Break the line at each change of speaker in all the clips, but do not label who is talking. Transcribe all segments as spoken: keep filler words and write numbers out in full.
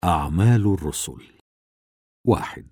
أعمال الرسل. واحد.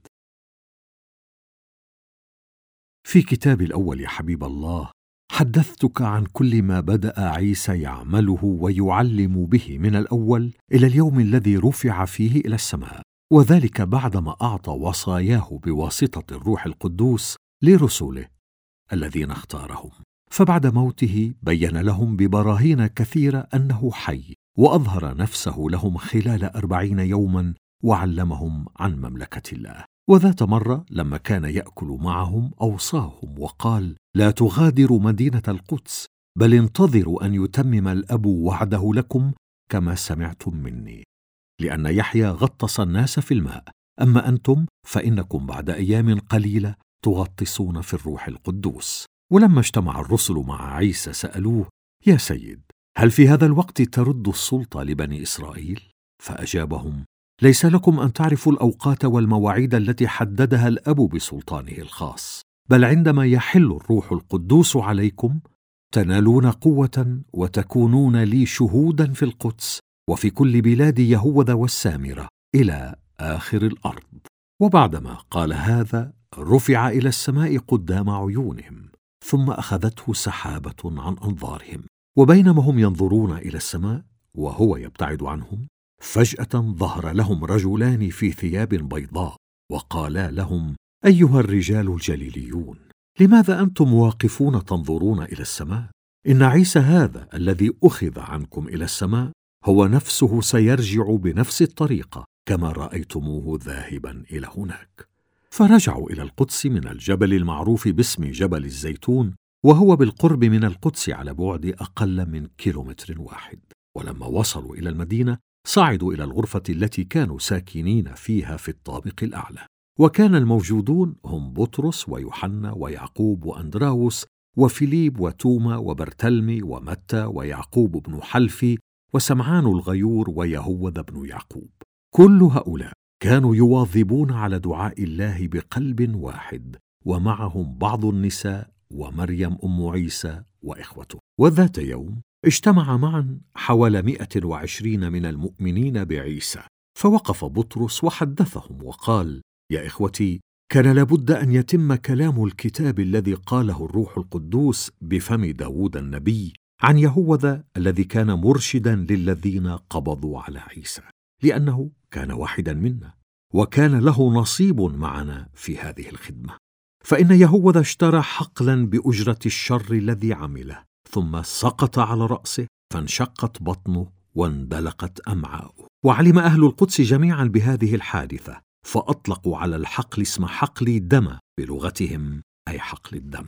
في كتابي الأول يا حبيب الله حدثتك عن كل ما بدأ عيسى يعمله ويعلم به من الأول إلى اليوم الذي رفع فيه إلى السماء، وذلك بعدما أعطى وصاياه بواسطة الروح القدوس لرسله الذين اختارهم. فبعد موته بين لهم ببراهين كثيرة أنه حي، وأظهر نفسه لهم خلال أربعين يوما، وعلمهم عن مملكة الله. وذات مرة لما كان يأكل معهم أوصاهم وقال: لا تغادروا مدينة القدس، بل انتظروا أن يتمم الأب وعده لكم كما سمعتم مني، لأن يحيى غطس الناس في الماء، أما أنتم فإنكم بعد أيام قليلة تغطسون في الروح القدوس. ولما اجتمع الرسل مع عيسى سألوه: يا سيد، هل في هذا الوقت ترد السلطة لبني إسرائيل؟ فأجابهم: ليس لكم أن تعرفوا الأوقات والمواعيد التي حددها الأب بسلطانه الخاص، بل عندما يحل الروح القدوس عليكم تنالون قوة وتكونون لي شهودا في القدس وفي كل بلاد يهوذا والسامرة إلى آخر الأرض. وبعدما قال هذا رفع إلى السماء قدام عيونهم، ثم أخذته سحابة عن أنظارهم. وبينما هم ينظرون إلى السماء وهو يبتعد عنهم، فجأة ظهر لهم رجلان في ثياب بيضاء، وقالا لهم: أيها الرجال الجليليون، لماذا أنتم واقفون تنظرون إلى السماء؟ إن عيسى هذا الذي أخذ عنكم إلى السماء هو نفسه سيرجع بنفس الطريقة كما رأيتموه ذاهبا إلى هناك. فرجعوا إلى القدس من الجبل المعروف باسم جبل الزيتون، وهو بالقرب من القدس على بعد أقل من كيلومتر واحد. ولما وصلوا إلى المدينة صعدوا إلى الغرفة التي كانوا ساكنين فيها في الطابق الأعلى، وكان الموجودون هم بطرس ويوحنا ويعقوب وأندراوس وفيليب وتوما وبرتلمي ومتى ويعقوب بن حلفي وسمعان الغيور ويهوذا بن يعقوب. كل هؤلاء كانوا يواظبون على دعاء الله بقلب واحد، ومعهم بعض النساء ومريم أم عيسى وإخوته. وذات يوم اجتمع معا حوالي مئة وعشرين من المؤمنين بعيسى، فوقف بطرس وحدثهم وقال: يا إخوتي، كان لابد أن يتم كلام الكتاب الذي قاله الروح القدوس بفم داود النبي عن يهوذا الذي كان مرشدا للذين قبضوا على عيسى، لأنه كان واحدا منا وكان له نصيب معنا في هذه الخدمة. فإن يهوذا اشترى حقلا بأجرة الشر الذي عمله، ثم سقط على رأسه فانشقت بطنه واندلقت أمعاؤه. وعلم أهل القدس جميعا بهذه الحادثة، فأطلقوا على الحقل اسم حقل دم بلغتهم، أي حقل الدم.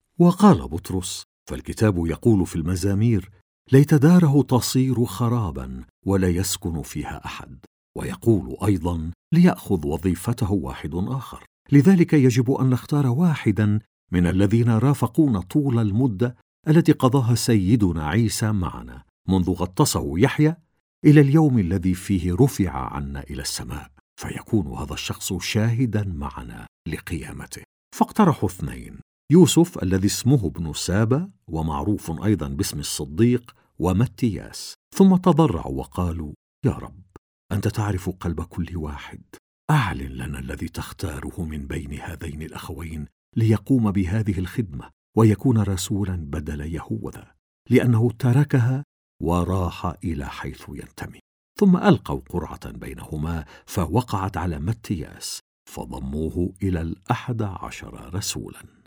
وقال بطرس: فالكتاب يقول في المزامير: ليت داره تصير خرابا ولا يسكن فيها أحد. ويقول أيضا: ليأخذ وظيفته واحد آخر. لذلك يجب أن نختار واحدا من الذين رافقونا طول المدة التي قضاها سيدنا عيسى معنا منذ غطسه يحيى إلى اليوم الذي فيه رفع عنا إلى السماء، فيكون هذا الشخص شاهدا معنا لقيامته. فاقترحوا اثنين: يوسف الذي اسمه ابن سابا ومعروف أيضا باسم الصديق، ومتياس. ثم تضرعوا وقالوا: يا رب، أنت تعرف قلب كل واحد، أعلن لنا الذي تختاره من بين هذين الأخوين ليقوم بهذه الخدمة ويكون رسولا بدل يهوذا، لأنه تركها وراح إلى حيث ينتمي. ثم ألقوا قرعة بينهما فوقعت على متياس، فضموه إلى الأحد عشر رسولا.